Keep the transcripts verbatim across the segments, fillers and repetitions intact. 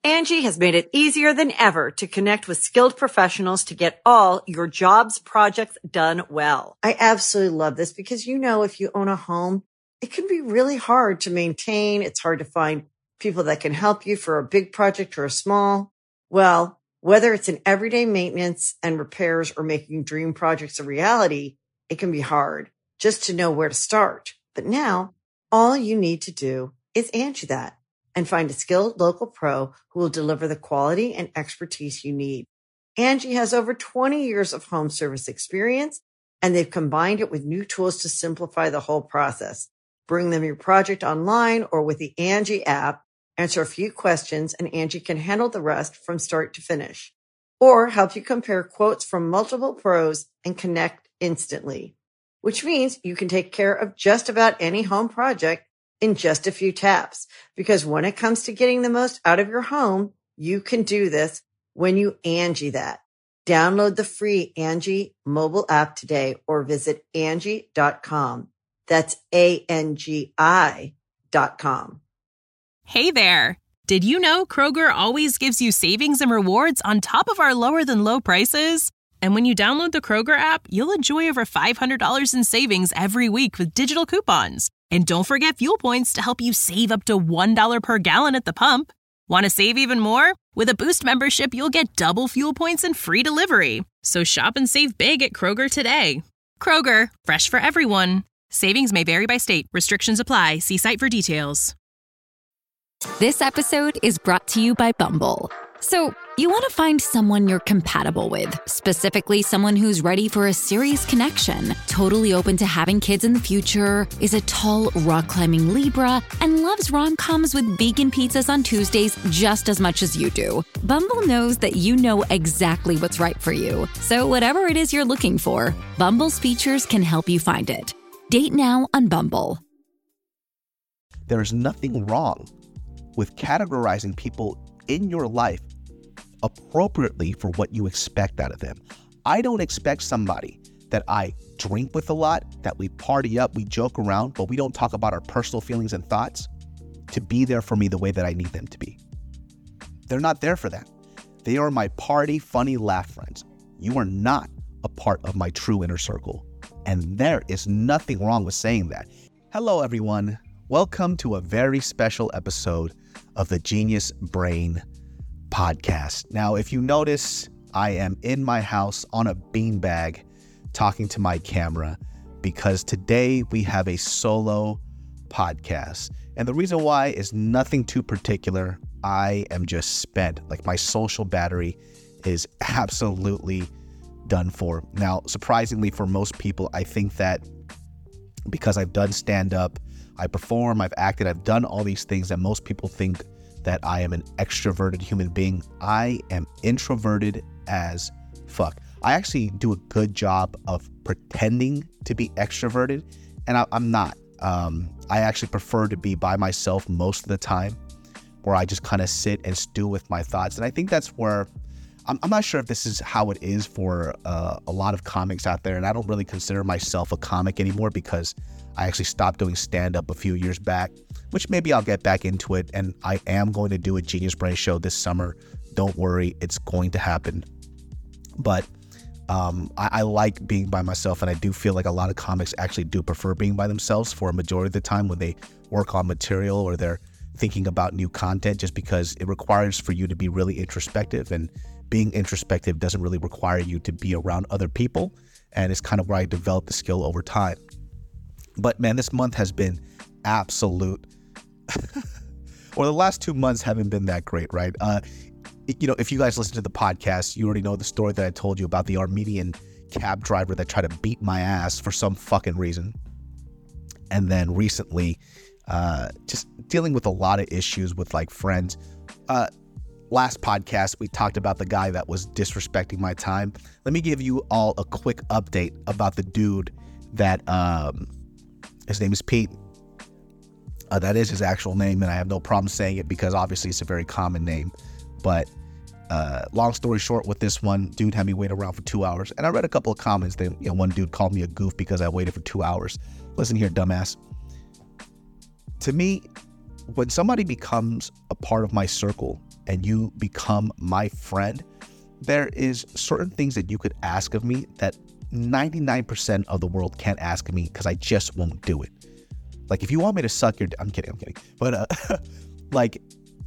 Angie has made it easier than ever to connect with skilled professionals to get all your jobs projects done well. I absolutely love this because, you know, if you own a home, it can be really hard to maintain. It's hard to find people that can help you for a big project or a small. Well, whether it's in everyday maintenance and repairs or making dream projects a reality, it can be hard just to know where to start. But now all you need to do is Angie that and find a skilled local pro who will deliver the quality and expertise you need. Angie has over twenty years of home service experience, and they've combined it with new tools to simplify the whole process. Bring them your project online or with the Angie app, answer a few questions, and Angie can handle the rest from start to finish. Or help you compare quotes from multiple pros and connect instantly, which means you can take care of just about any home project in just a few taps. Because when it comes to getting the most out of your home, you can do this when you Angie that. Download the free Angie mobile app today or visit Angie dot com. That's A N G I dot com. Hey there. Did you know Kroger always gives you savings and rewards on top of our lower than low prices? And when you download the Kroger app, you'll enjoy over five hundred dollars in savings every week with digital coupons. And don't forget fuel points to help you save up to one dollar per gallon at the pump. Want to save even more? With a Boost membership, you'll get double fuel points and free delivery. So shop and save big at Kroger today. Kroger, fresh for everyone. Savings may vary by state. Restrictions apply. See site for details. This episode is brought to you by Bumble. So, you want to find someone you're compatible with, specifically someone who's ready for a serious connection, totally open to having kids in the future, is a tall, rock-climbing Libra, and loves rom-coms with vegan pizzas on Tuesdays just as much as you do. Bumble knows that you know exactly what's right for you. So whatever it is you're looking for, Bumble's features can help you find it. Date now on Bumble. There is nothing wrong with categorizing people in your life appropriately for what you expect out of them. I don't expect somebody that I drink with a lot, that we party up, we joke around, but we don't talk about our personal feelings and thoughts, to be there for me the way that I need them to be. They're not there for that. They are my party, funny, laugh friends. You are not a part of my true inner circle. And there is nothing wrong with saying that. Hello, everyone. Welcome to a very special episode of the Genius Brain podcast. Now, if you notice, I am in my house on a beanbag talking to my camera because today we have a solo podcast. And the reason why is nothing too particular. I am just spent. Like, my social battery is absolutely done for. Now, surprisingly for most people, I think that because I've done stand-up, I perform, I've acted, I've done all these things that most people think that I am an extroverted human being. I am introverted as fuck. I actually do a good job of pretending to be extroverted, and I, I'm not. Um, I actually prefer to be by myself most of the time, where I just kind of sit and stew with my thoughts. And I think that's where, I'm, I'm not sure if this is how it is for uh, a lot of comics out there, and I don't really consider myself a comic anymore because I actually stopped doing stand-up a few years back, which maybe I'll get back into it, and I am going to do a Genius Brain show this summer. Don't worry, it's going to happen. But um, I, I like being by myself, and I do feel like a lot of comics actually do prefer being by themselves for a majority of the time when they work on material or they're thinking about new content, just because it requires for you to be really introspective, and being introspective doesn't really require you to be around other people, and it's kind of where I developed the skill over time. But man, this month has been absolute, or the last two months haven't been that great, right? Uh, you know, if you guys listen to the podcast, you already know the story that I told you about the Armenian cab driver that tried to beat my ass for some fucking reason. And then recently, uh, just dealing with a lot of issues with like friends. Uh, last podcast, we talked about the guy that was disrespecting my time. Let me give you all a quick update about the dude that, um, his name is Pete. Uh, that is his actual name, and I have no problem saying it because obviously it's a very common name. But uh, long story short, with this one, dude had me wait around for two hours. And I read a couple of comments that, you know, one dude called me a goof because I waited for two hours. Listen here, dumbass. To me, when somebody becomes a part of my circle, and you become my friend, there is certain things that you could ask of me that ninety-nine percent of the world can't ask of me because I just won't do it. Like, if you want me to suck your, I'm kidding, I'm kidding. But uh, like,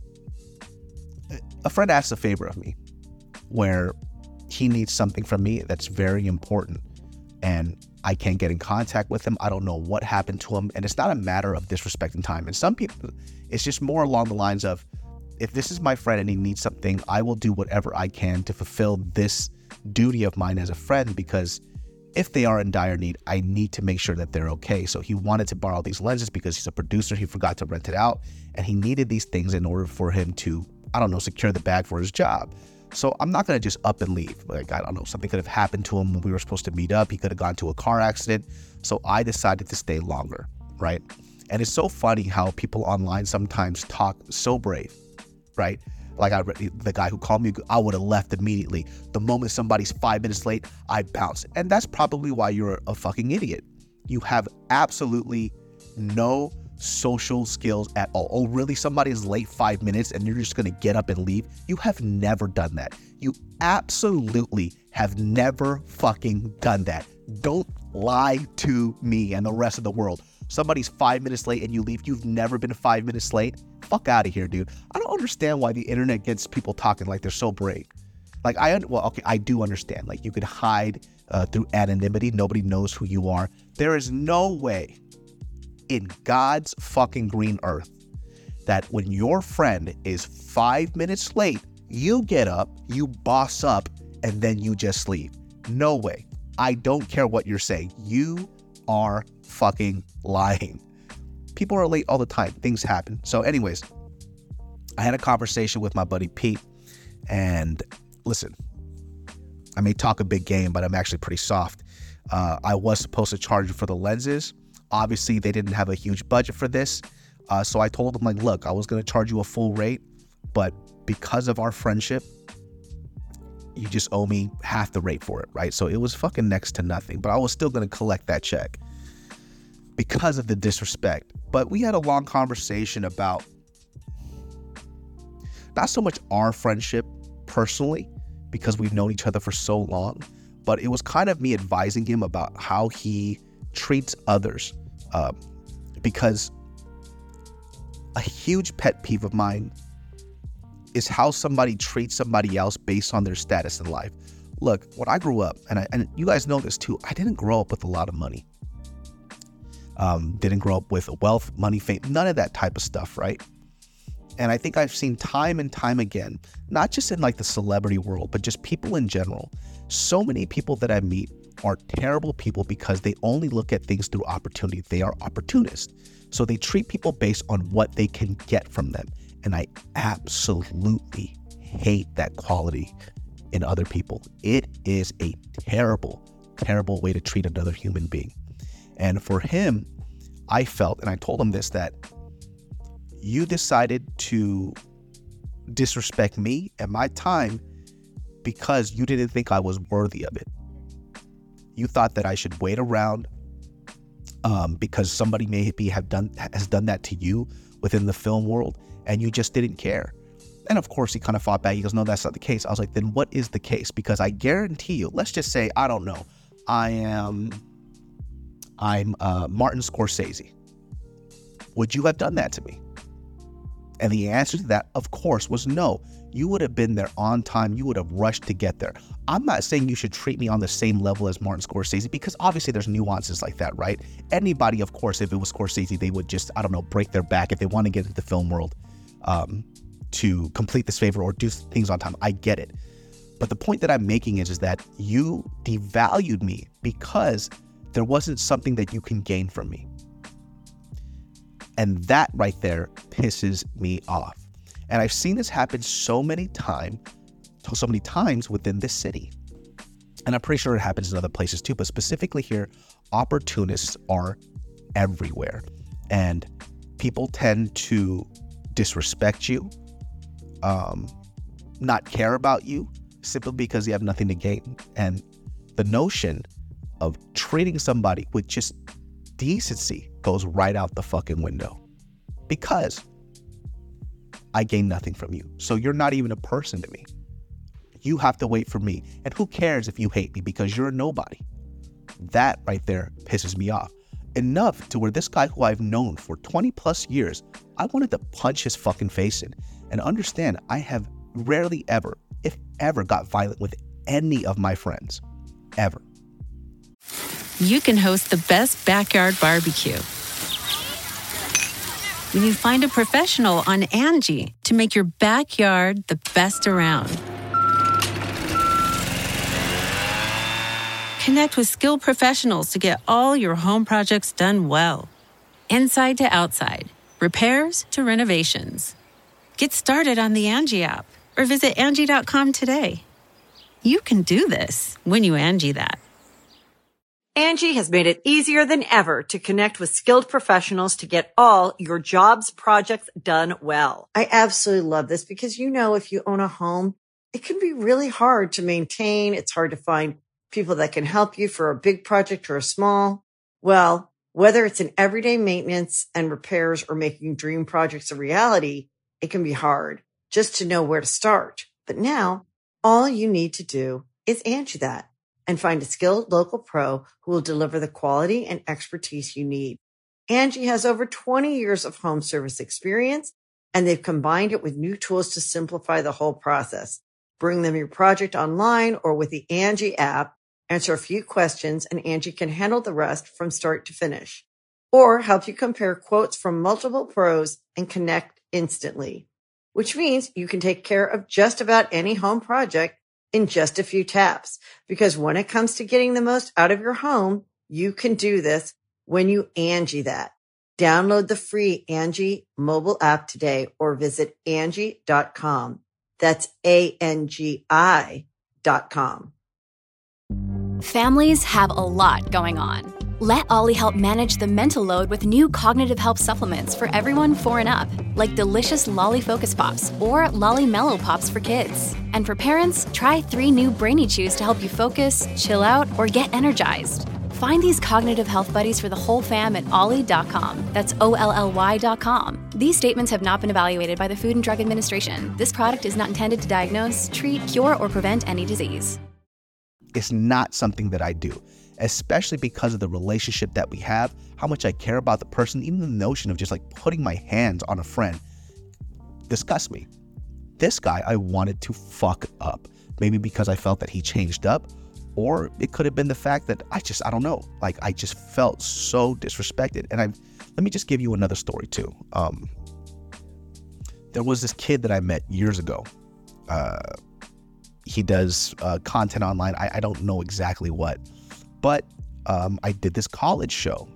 a friend asks a favor of me where he needs something from me that's very important, and I can't get in contact with him. I don't know what happened to him. And it's not a matter of disrespecting time. And some people, it's just more along the lines of, if this is my friend and he needs something, I will do whatever I can to fulfill this duty of mine as a friend, because if they are in dire need, I need to make sure that they're okay. So he wanted to borrow these lenses because he's a producer. He forgot to rent it out, and he needed these things in order for him to, I don't know, secure the bag for his job. So I'm not going to just up and leave. Like, I don't know, something could have happened to him when we were supposed to meet up. He could have gone to a car accident. So I decided to stay longer, right? And it's so funny how people online sometimes talk so brave, right? Like, I, the guy who called me, I would have left immediately. The moment somebody's five minutes late, I bounce. And that's probably why you're a fucking idiot. You have absolutely no social skills at all. Oh, really? Somebody's late five minutes and you're just going to get up and leave? You have never done that. You absolutely have never fucking done that. Don't lie to me and the rest of the world. Somebody's five minutes late and you leave. You've never been five minutes late. Fuck out of here, dude. I don't understand why the internet gets people talking like they're so brave. Like, I, well, okay, I do understand. Like, you could hide uh, through anonymity. Nobody knows who you are. There is no way in God's fucking green earth that when your friend is five minutes late, you get up, you boss up, and then you just leave. No way. I don't care what you're saying. You are fucking lying. People are late all the time. Things happen. So anyways, I had a conversation with my buddy Pete, and listen, I may talk a big game, but I'm actually pretty soft. Uh, I was supposed to charge for the lenses. Obviously, they didn't have a huge budget for this. Uh, so I told them, like, look, I was going to charge you a full rate, but because of our friendship, you just owe me half the rate for it, right? So it was fucking next to nothing, but I was still going to collect that check because of the disrespect. But we had a long conversation about not so much our friendship personally, because we've known each other for so long, but it was kind of me advising him about how he treats others. Um, because a huge pet peeve of mine is how somebody treats somebody else based on their status in life. Look, when I grew up, and, I, and you guys know this too, I didn't grow up with a lot of money. Um, didn't grow up with wealth, money, fame, none of that type of stuff, right? And I think I've seen time and time again, not just in like the celebrity world, but just people in general. So many people that I meet are terrible people because they only look at things through opportunity. They are opportunists. So they treat people based on what they can get from them. And I absolutely hate that quality in other people. It is a terrible, terrible way to treat another human being. And for him, I felt, and I told him this, that you decided to disrespect me and my time because you didn't think I was worthy of it. You thought that I should wait around um, because somebody maybe have done has done that to you within the film world, and you just didn't care. And of course, he kind of fought back. He goes, no, that's not the case. I was like, then what is the case? Because I guarantee you, let's just say, I don't know, I am, I'm uh, Martin Scorsese. Would you have done that to me? And the answer to that, of course, was no. You would have been there on time. You would have rushed to get there. I'm not saying you should treat me on the same level as Martin Scorsese, because obviously there's nuances like that, right? Anybody, of course, if it was Scorsese, they would just, I don't know, break their back if they want to get into the film world um, to complete this favor or do things on time. I get it. But the point that I'm making is, is that you devalued me because there wasn't something that you can gain from me. And that right there pisses me off. And I've seen this happen so many times, so many times within this city. And I'm pretty sure it happens in other places too, but specifically here, opportunists are everywhere. And people tend to disrespect you, um, not care about you, simply because you have nothing to gain. And the notion of treating somebody with just decency goes right out the fucking window. Because I gain nothing from you. So you're not even a person to me. You have to wait for me. And who cares if you hate me because you're a nobody? That right there pisses me off. Enough to where this guy who I've known for twenty plus years, I wanted to punch his fucking face in. And understand, I have rarely ever, if ever, got violent with any of my friends. Ever. You can host the best backyard barbecue when you find a professional on Angie to make your backyard the best around. Connect with skilled professionals to get all your home projects done well. Inside to outside, repairs to renovations. Get started on the Angie app or visit Angie dot com today. You can do this when you Angie that. Angie has made it easier than ever to connect with skilled professionals to get all your jobs projects done well. I absolutely love this because, you know, if you own a home, it can be really hard to maintain. It's hard to find people that can help you for a big project or a small. Well, whether it's in everyday maintenance and repairs or making dream projects a reality, it can be hard just to know where to start. But now all you need to do is Angie that and find a skilled local pro who will deliver the quality and expertise you need. Angie has over twenty years of home service experience, and they've combined it with new tools to simplify the whole process. Bring them your project online or with the Angie app. Answer a few questions and Angie can handle the rest from start to finish. Or help you compare quotes from multiple pros and connect instantly. Which means you can take care of just about any home project in just a few taps. Because when it comes to getting the most out of your home, you can do this when you Angie that. Download the free Angie mobile app today or visit Angie dot com. That's A N G I dot com. Families have a lot going on. Let Ollie help manage the mental load with new cognitive help supplements for everyone four and up, like delicious Lolly Focus Pops or Lolly Mellow Pops for kids. And for parents, try three new Brainy Chews to help you focus, chill out, or get energized. Find these cognitive health buddies for the whole fam at ollie dot com. That's O L L Y dot com. These statements have not been evaluated by the Food and Drug Administration. This product is not intended to diagnose, treat, cure, or prevent any disease. It's not something that I do, especially because of the relationship that we have, how much I care about the person. Even the notion of just like putting my hands on a friend disgusts me. This guy I wanted to fuck up, maybe because I felt that he changed up, or it could have been the fact that I just, I don't know, like I just felt so disrespected. And I, let me just give you another story too. Um, there was this kid that I met years ago. Uh, he does uh, content online. I, I don't know exactly what, but um, I did this college show.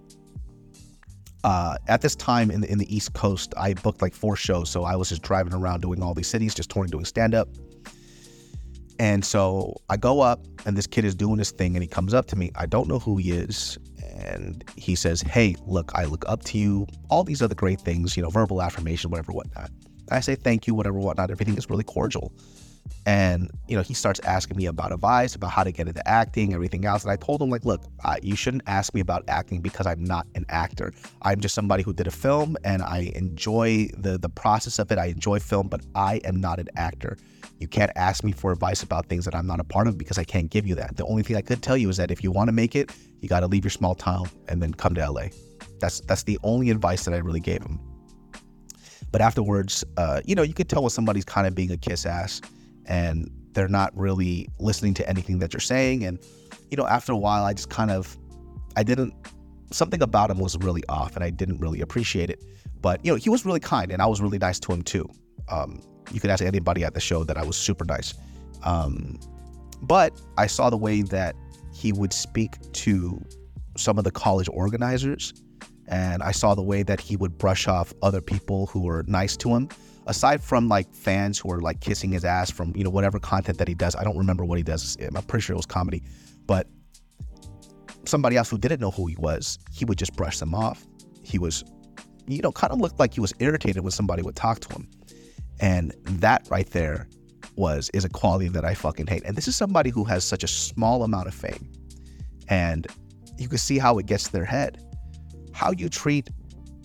Uh, at this time in the, in the East Coast, I booked like four shows. So I was just driving around doing all these cities, just touring, doing stand-up. And so I go up and this kid is doing this thing and he comes up to me. I don't know who he is. And he says, hey, look, I look up to you. All these other great things, you know, verbal affirmation, whatever, whatnot. I say, thank you, whatever, whatnot. Everything is really cordial. And, you know, he starts asking me about advice, about how to get into acting, everything else. And I told him, like, look, uh, you shouldn't ask me about acting because I'm not an actor. I'm just somebody who did a film and I enjoy the, the process of it. I enjoy film, but I am not an actor. You can't ask me for advice about things that I'm not a part of because I can't give you that. The only thing I could tell you is that if you want to make it, you got to leave your small town and then come to L A. That's, that's the only advice that I really gave him. But afterwards, uh, you know, you could tell when somebody's kind of being a kiss ass and they're not really listening to anything that you're saying. And, you know, after a while, I just kind of, I didn't, something about him was really off and I didn't really appreciate it. But, you know, he was really kind and I was really nice to him too. Um, you could ask anybody at the show that I was super nice. Um, but I saw the way that he would speak to some of the college organizers. And I saw the way that he would brush off other people who were nice to him. Aside from like fans who are like kissing his ass from, you know, whatever content that he does. I don't remember what he does. I'm pretty sure it was comedy. But somebody else who didn't know who he was, he would just brush them off. He was, you know, kind of looked like he was irritated when somebody would talk to him. And that right there was, is a quality that I fucking hate. And this is somebody who has such a small amount of fame. And you can see how it gets to their head. How you treat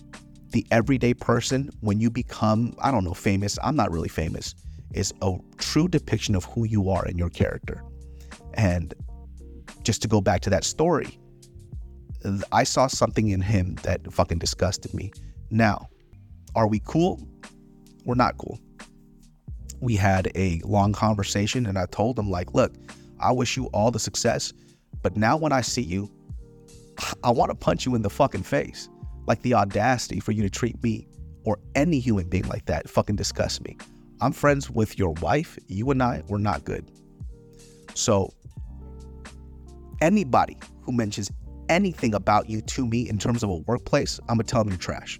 the everyday person, when you become, I don't know, famous, I'm not really famous, is a true depiction of who you are and your character. And just to go back to that story, I saw something in him that fucking disgusted me. Now, are we cool? We're not cool. We had a long conversation and I told him, like, look, I wish you all the success, but now when I see you, I want to punch you in the fucking face. Like, the audacity for you to treat me or any human being like that fucking disgusts me. I'm friends with your wife. You and I, we're not good. So anybody who mentions anything about you to me in terms of a workplace, I'm gonna tell them you're trash.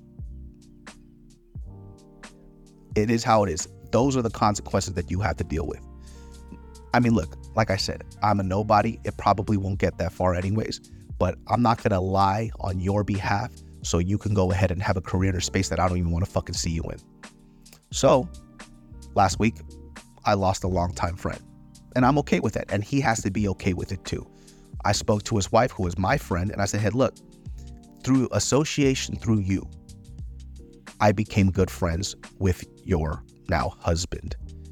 It is how it is. Those are the consequences that you have to deal with. I mean, look, like I said, I'm a nobody. It probably won't get that far anyways, but I'm not gonna lie on your behalf so you can go ahead and have a career in a space that I don't even want to fucking see you in. So last week, I lost a longtime friend, and I'm okay with that, and he has to be okay with it too. I spoke to his wife, who was my friend, and I said, hey, look, through association, through you, I became good friends with your now husband.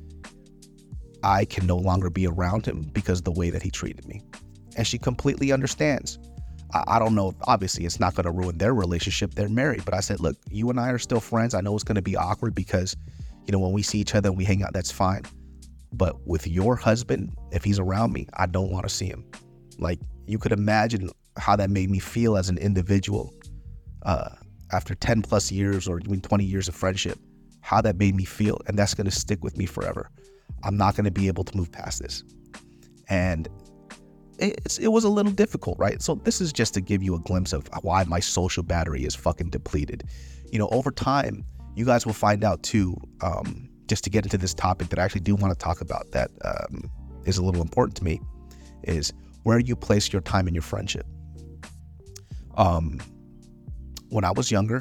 I can no longer be around him because of the way that he treated me. And she completely understands. I, I don't know, obviously it's not going to ruin their relationship. They're married. But I said, look, you and I are still friends. I know it's going to be awkward because, you know, when we see each other and we hang out, that's fine. But with your husband, if he's around me, I don't want to see him. Like, you could imagine how that made me feel as an individual uh, after ten plus years or even twenty years of friendship, how that made me feel. And that's going to stick with me forever. I'm not going to be able to move past this. And it's, it was a little difficult, right? So this is just to give you a glimpse of why my social battery is fucking depleted. You know, over time, you guys will find out too, um, just to get into this topic that I actually do want to talk about that um, is a little important to me, is where you place your time in your friendship. Um, when I was younger,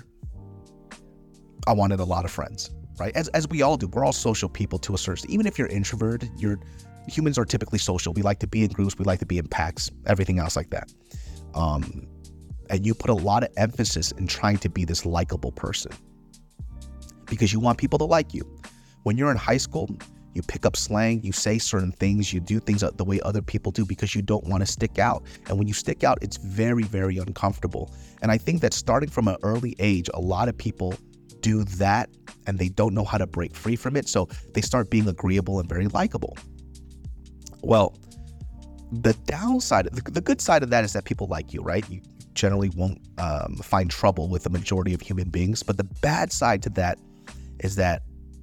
I wanted a lot of friends, right? As as we all do. We're all social people to a certain, even if you're introverted, you're humans are typically social. We like to be in groups, we like to be in packs, everything else like that. Um, and you put a lot of emphasis in trying to be this likable person because you want people to like you. When you're in high school, you pick up slang, you say certain things, you do things the way other people do because you don't want to stick out. And when you stick out, it's very, very uncomfortable. And I think that starting from an early age, a lot of people do that and they don't know how to break free from it. So they start being agreeable and very likable. Well, the downside, the, the good side of that is that people like you, right? You generally won't um, find trouble with the majority of human beings. But the bad side to that is that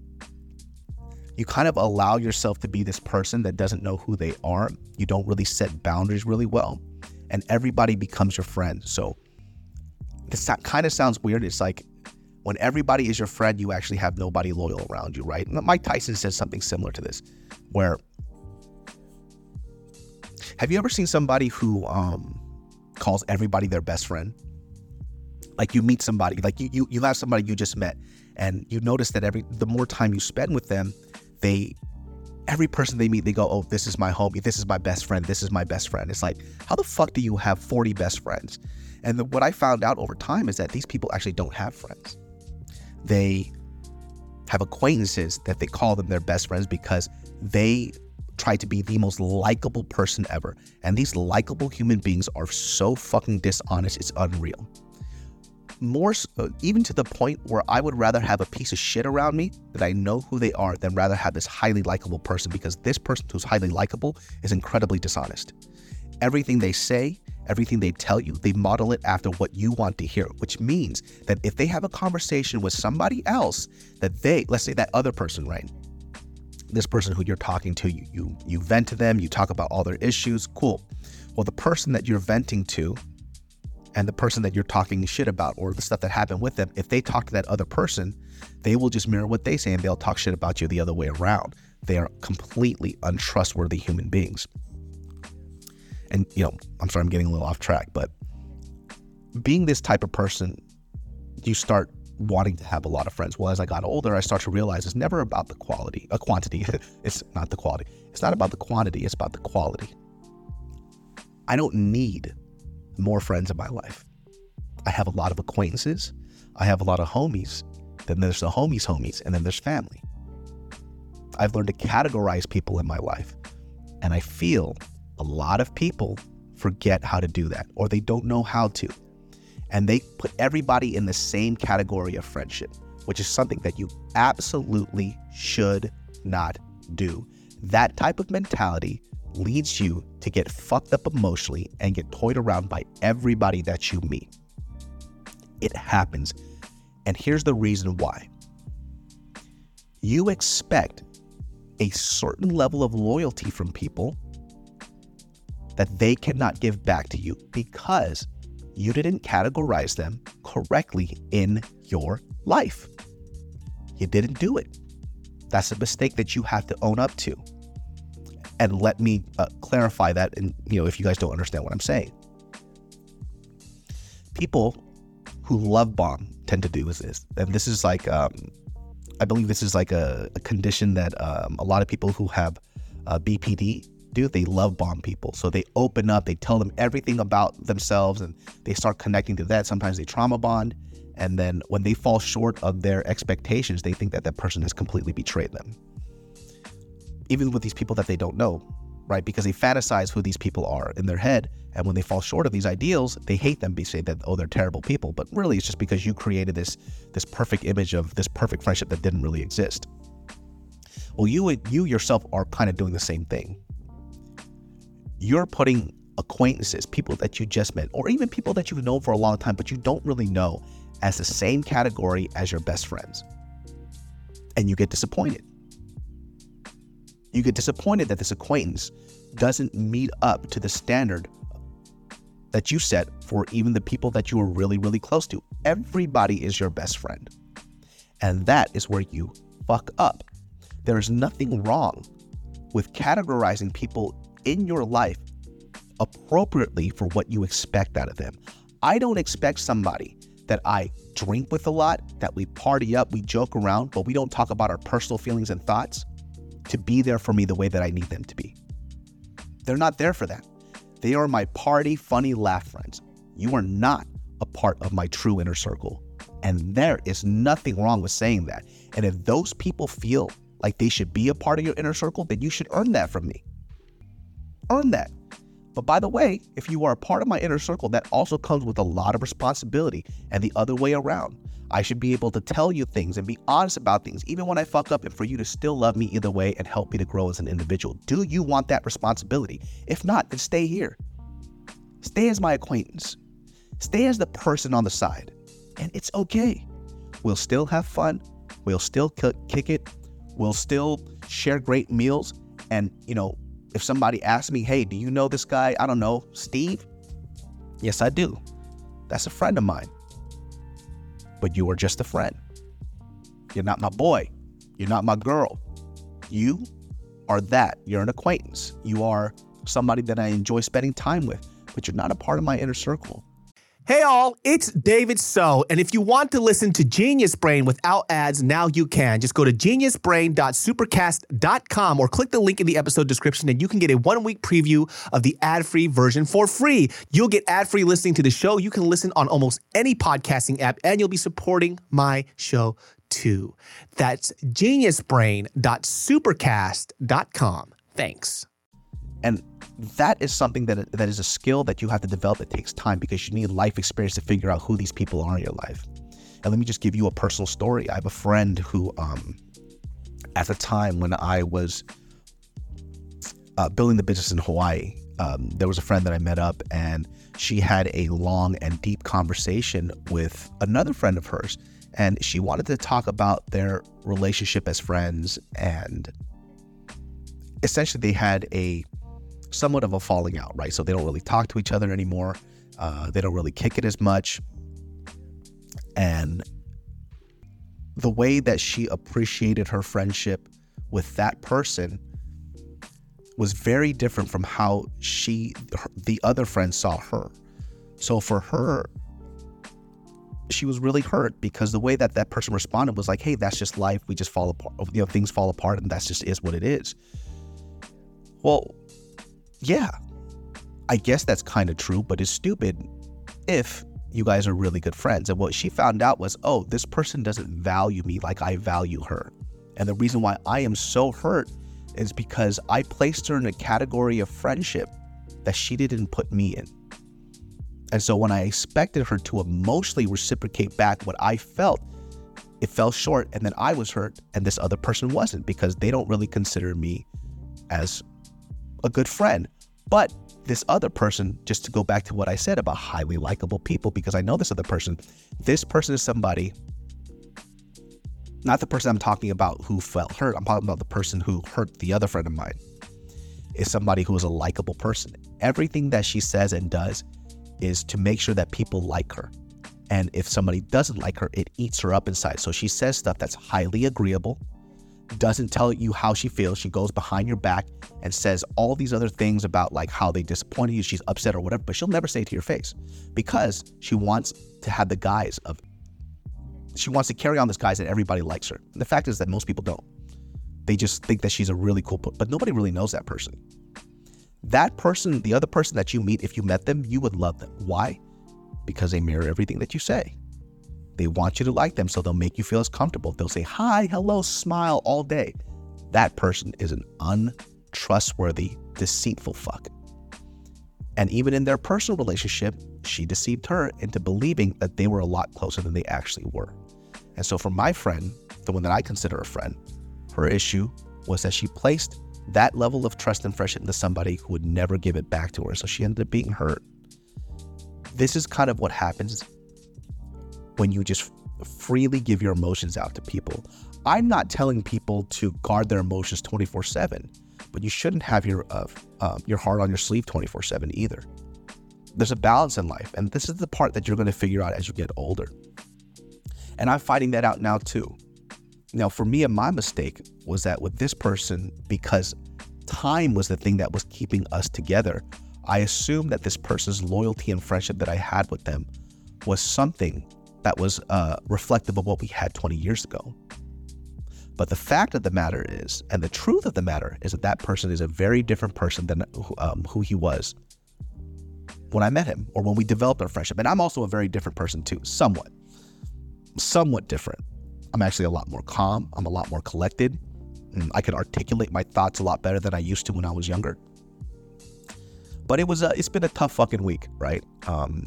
you kind of allow yourself to be this person that doesn't know who they are. You don't really set boundaries really well, and everybody becomes your friend. So this kind of sounds weird. It's like when everybody is your friend, you actually have nobody loyal around you, right? Mike Tyson says something similar to this, where have you ever seen somebody who um, calls everybody their best friend? Like you meet somebody, like you, you, you have somebody you just met, and you notice that every the more time you spend with them, they, every person they meet, they go, oh, this is my homie, this is my best friend, this is my best friend. It's like, how the fuck do you have forty best friends? And the, what I found out over time is that these people actually don't have friends. They have acquaintances that they call them their best friends because they try to be the most likable person ever. And these likable human beings are so fucking dishonest, it's unreal. More so, even to the point where I would rather have a piece of shit around me that I know who they are than rather have this highly likable person, because this person who's highly likable is incredibly dishonest. Everything they say, everything they tell you, they model it after what you want to hear, which means that if they have a conversation with somebody else that they, let's say that other person, right? This person who you're talking to, you, you, you vent to them, you talk about all their issues, cool. Well, the person that you're venting to and the person that you're talking shit about or the stuff that happened with them, if they talk to that other person, they will just mirror what they say and they'll talk shit about you the other way around. They are completely untrustworthy human beings. And, you know, I'm sorry, I'm getting a little off track, but being this type of person, you start wanting to have a lot of friends. Well, as I got older, I start to realize it's never about the quality, a quantity. It's not the quality. It's not about the quantity. It's about the quality. I don't need more friends in my life. I have a lot of acquaintances. I have a lot of homies. Then there's the homies' homies, and then there's family. I've learned to categorize people in my life. And I feel a lot of people forget how to do that, or they don't know how to. And they put everybody in the same category of friendship, which is something that you absolutely should not do. That type of mentality leads you to get fucked up emotionally and get toyed around by everybody that you meet. It happens. And here's the reason why. You expect a certain level of loyalty from people that they cannot give back to you because you didn't categorize them correctly in your life. You didn't do it. That's a mistake that you have to own up to. And let me uh, clarify that, and you know, if you guys don't understand what I'm saying. People who love bomb tend to do is this, and this is like, um, I believe this is like a, a condition that um, a lot of people who have uh, B P D do. They love bomb people. So they open up, they tell them everything about themselves, and they start connecting to that. Sometimes they trauma bond. And then when they fall short of their expectations, they think that that person has completely betrayed them. Even with these people that they don't know, right? Because they fantasize who these people are in their head. And when they fall short of these ideals, they hate them. They say that, oh, they're terrible people. But really, it's just because you created this, this perfect image of this perfect friendship that didn't really exist. Well, you, you yourself are kind of doing the same thing. You're putting acquaintances, people that you just met, or even people that you've known for a long time, but you don't really know, as the same category as your best friends. And you get disappointed. You get disappointed that this acquaintance doesn't meet up to the standard that you set for even the people that you are really, really close to. Everybody is your best friend. And that is where you fuck up. There is nothing wrong with categorizing people in your life appropriately for what you expect out of them. I don't expect somebody that I drink with a lot, that we party up, we joke around, but we don't talk about our personal feelings and thoughts, to be there for me the way that I need them to be. They're not there for that. They are my party, funny, laugh friends. You are not a part of my true inner circle. And there is nothing wrong with saying that. And if those people feel like they should be a part of your inner circle, then you should earn that from me. Earn that. But by the way, if you are a part of my inner circle, that also comes with a lot of responsibility, and the other way around. I should be able to tell you things and be honest about things, even when I fuck up, and for you to still love me either way and help me to grow as an individual. Do you want that responsibility? If not, then stay here. Stay as my acquaintance. Stay as the person on the side. And it's okay. We'll still have fun. We'll still kick it. We'll still share great meals. And, you know, if somebody asks me, hey, do you know this guy? I don't know, Steve? Yes, I do. That's a friend of mine. But you are just a friend. You're not my boy. You're not my girl. You are that. You're an acquaintance. You are somebody that I enjoy spending time with, but you're not a part of my inner circle. Hey all, it's David So, and if you want to listen to Genius Brain without ads, now you can. Just go to genius brain dot supercast dot com or click the link in the episode description and you can get a one-week preview of the ad-free version for free. You'll get ad-free listening to the show. You can listen on almost any podcasting app, and you'll be supporting my show too. That's genius brain dot supercast dot com. Thanks. And that is something that that is a skill that you have to develop that takes time, because you need life experience to figure out who these people are in your life. And let me just give you a personal story. I have a friend who, um, at the time when I was uh, building the business in Hawaii, um, there was a friend that I met up, and she had a long and deep conversation with another friend of hers. And she wanted to talk about their relationship as friends. And essentially they had a somewhat of a falling out, right? So they don't really talk to each other anymore. Uh, they don't really kick it as much. And the way that she appreciated her friendship with that person was very different from how she, her, the other friend saw her. So for her, she was really hurt because the way that that person responded was like, hey, that's just life. We just fall apart. You know, things fall apart, and that's just is what it is. Well, yeah, I guess that's kind of true, but it's stupid if you guys are really good friends. And what she found out was, oh, this person doesn't value me like I value her. And the reason why I am so hurt is because I placed her in a category of friendship that she didn't put me in. And so when I expected her to emotionally reciprocate back what I felt, it fell short, and then I was hurt and this other person wasn't, because they don't really consider me as a good friend. But this other person, just to go back to what I said about highly likable people, because I know this other person, this person is somebody, not the person I'm talking about who felt hurt, I'm talking about the person who hurt the other friend of mine, is somebody who is a likable person. Everything that she says and does is to make sure that people like her. And if somebody doesn't like her, it eats her up inside. So she says stuff that's highly agreeable, doesn't tell you how she feels. She goes behind your back and says all these other things about like how they disappointed you, she's upset or whatever, but she'll never say it to your face because she wants to have the guise of, she wants to carry on this guise that everybody likes her. And the fact is that most people don't. They just think that she's a really cool person, but nobody really knows that person. That person, the other person that you meet, if you met them, you would love them. Why? Because they mirror everything that you say. They want you to like them, so they'll make you feel as comfortable. They'll say, hi, hello, smile all day. That person is an untrustworthy, deceitful fuck. And even in their personal relationship, she deceived her into believing that they were a lot closer than they actually were. And so for my friend, the one that I consider a friend, her issue was that she placed that level of trust and friendship into somebody who would never give it back to her. So she ended up being hurt. This is kind of what happens when you just freely give your emotions out to people. I'm not telling people to guard their emotions twenty-four seven, but you shouldn't have your uh, uh, your heart on your sleeve twenty-four seven either. There's a balance in life, and this is the part that you're going to figure out as you get older. And I'm finding that out now too. Now, for me, my mistake was that with this person, because time was the thing that was keeping us together, I assumed that this person's loyalty and friendship that I had with them was something that was uh, reflective of what we had twenty years ago. But the fact of the matter is, and the truth of the matter is that that person is a very different person than um, who he was when I met him or when we developed our friendship. And I'm also a very different person too, somewhat, somewhat different. I'm actually a lot more calm. I'm a lot more collected. I can articulate my thoughts a lot better than I used to when I was younger. But it was a, it's been a tough fucking week, right? Um,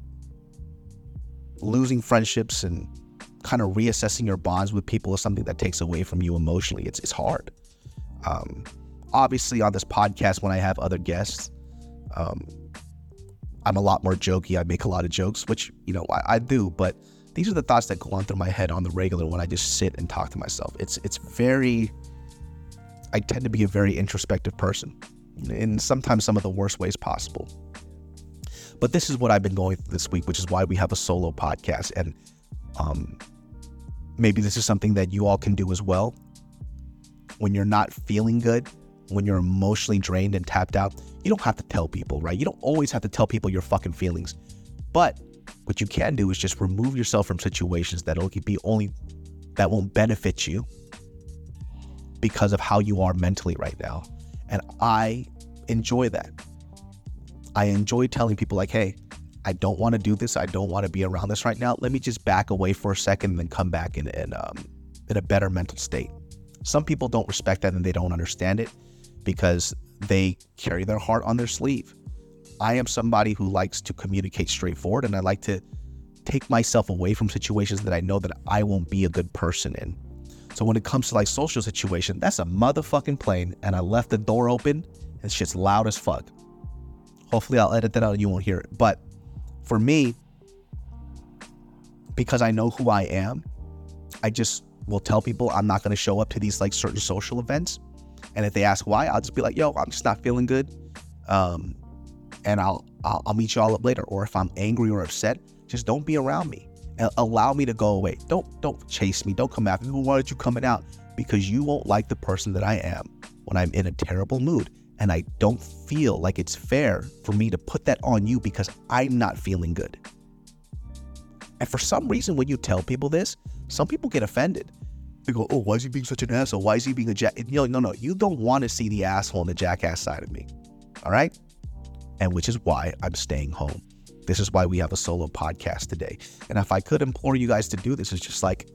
losing friendships and kind of reassessing your bonds with people is something that takes away from you emotionally. It's it's hard. Um, obviously, on this podcast, when I have other guests, um, I'm a lot more jokey. I make a lot of jokes, which, you know, I, I do. But these are the thoughts that go on through my head on the regular when I just sit and talk to myself. It's it's very, I tend to be a very introspective person in sometimes some of the worst ways possible. But this is what I've been going through this week, which is why we have a solo podcast. And um, maybe this is something that you all can do as well. When you're not feeling good, when you're emotionally drained and tapped out, you don't have to tell people, right? You don't always have to tell people your fucking feelings. But what you can do is just remove yourself from situations that'll be only, that won't benefit you because of how you are mentally right now. And I enjoy that. I enjoy telling people like, hey, I don't want to do this. I don't want to be around this right now. Let me just back away for a second and then come back in, in, um, in a better mental state. Some people don't respect that and they don't understand it because they carry their heart on their sleeve. I am somebody who likes to communicate straightforward, and I like to take myself away from situations that I know that I won't be a good person in. So when it comes to like social situation, that's a motherfucking plane, and I left the door open and shit's loud as fuck. Hopefully I'll edit that out and you won't hear it. But for me, because I know who I am, I just will tell people I'm not going to show up to these like certain social events. And if they ask why, I'll just be like, yo, I'm just not feeling good. Um, and I'll, I'll I'll meet you all up later. Or if I'm angry or upset, just don't be around me. Allow me to go away. Don't don't chase me. Don't come after me. Why aren't you coming out? Because you won't like the person that I am when I'm in a terrible mood. And I don't feel like it's fair for me to put that on you because I'm not feeling good. And for some reason, when you tell people this, some people get offended. They go, oh, why is he being such an asshole? Why is he being a jack? You know, no, no, you don't want to see the asshole and the jackass side of me. All right? And which is why I'm staying home. This is why we have a solo podcast today. And if I could implore you guys to do this, it's just like,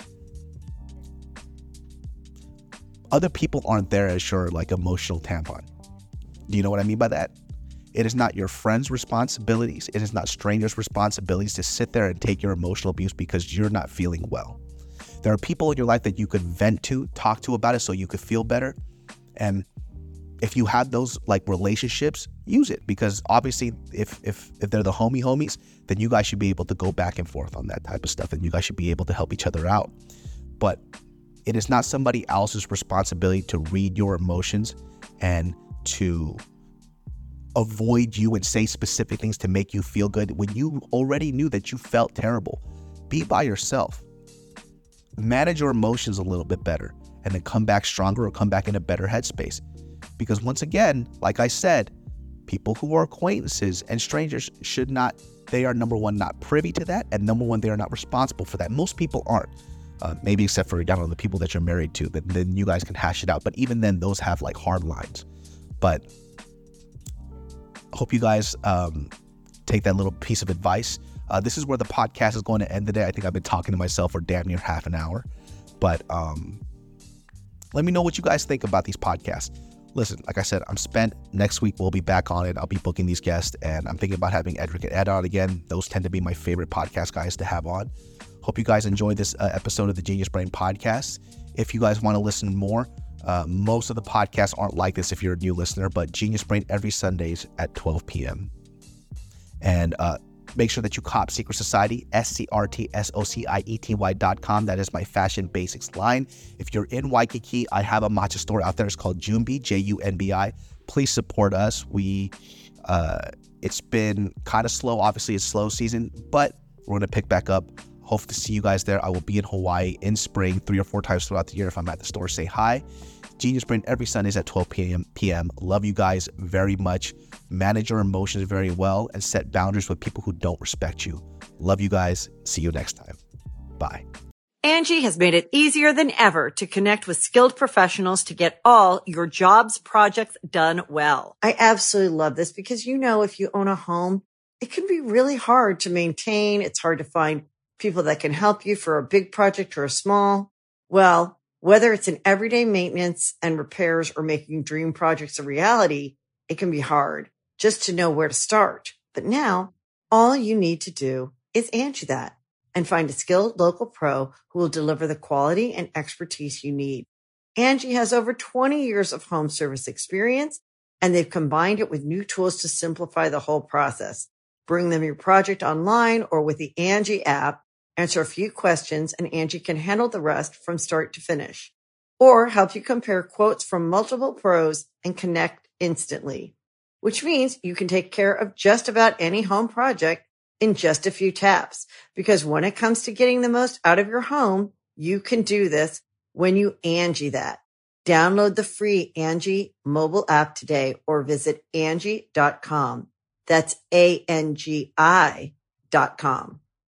other people aren't there as your like emotional tampon. Do you know what I mean by that? It is not your friends' responsibilities. It is not strangers' responsibilities to sit there and take your emotional abuse because you're not feeling well. There are people in your life that you could vent to, talk to about it so you could feel better. And if you have those like relationships, use it, because obviously if if if they're the homie homies, then you guys should be able to go back and forth on that type of stuff, and you guys should be able to help each other out. But it is not somebody else's responsibility to read your emotions and to avoid you and say specific things to make you feel good when you already knew that you felt terrible. Be by yourself. Manage your emotions a little bit better, and then come back stronger or come back in a better headspace. Because once again, like I said, people who are acquaintances and strangers should not, they are number one, not privy to that, and number one, they are not responsible for that. Most people aren't. Uh, maybe except for, I don't know, the people that you're married to, then, then you guys can hash it out. But even then, those have like hard lines. But I hope you guys um, take that little piece of advice. Uh, this is where the podcast is going to end today. I think I've been talking to myself for damn near half an hour. But um, let me know what you guys think about these podcasts. Listen, like I said, I'm spent. Next week, we'll be back on it. I'll be booking these guests, and I'm thinking about having Edric and Ed on again. Those tend to be my favorite podcast guys to have on. Hope you guys enjoyed this uh, episode of the Genius Brain Podcast. If you guys want to listen more, uh, most of the podcasts aren't like this if you're a new listener, but Genius Brain every Sundays at twelve p.m. And uh, make sure that you cop Secret Society, S C R T S O C I E T Y dot com. That is my fashion basics line. If you're in Waikiki, I have a matcha store out there. It's called Junbi, J U N B I. Please support us. We, uh, it's been kind of slow. Obviously, it's slow season, but we're going to pick back up. Hope to see you guys there. I will be in Hawaii in spring three or four times throughout the year. If I'm at the store, say hi. Genius Brain every Sundays at twelve p.m. Love you guys very much. Manage your emotions very well and set boundaries with people who don't respect you. Love you guys. See you next time. Bye. Angie has made it easier than ever to connect with skilled professionals to get all your jobs projects done well. I absolutely love this because, you know, if you own a home, it can be really hard to maintain. It's hard to find people that can help you for a big project or a small. Well, whether it's in everyday maintenance and repairs or making dream projects a reality, it can be hard just to know where to start. But now all you need to do is Angie that and find a skilled local pro who will deliver the quality and expertise you need. Angie has over twenty years of home service experience, and they've combined it with new tools to simplify the whole process. Bring them your project online or with the Angie app. Answer a few questions, and Angie can handle the rest from start to finish. Or help you compare quotes from multiple pros and connect instantly. Which means you can take care of just about any home project in just a few taps. Because when it comes to getting the most out of your home, you can do this when you Angie that. Download the free Angie mobile app today or visit Angie dot com. That's A N G I dot com.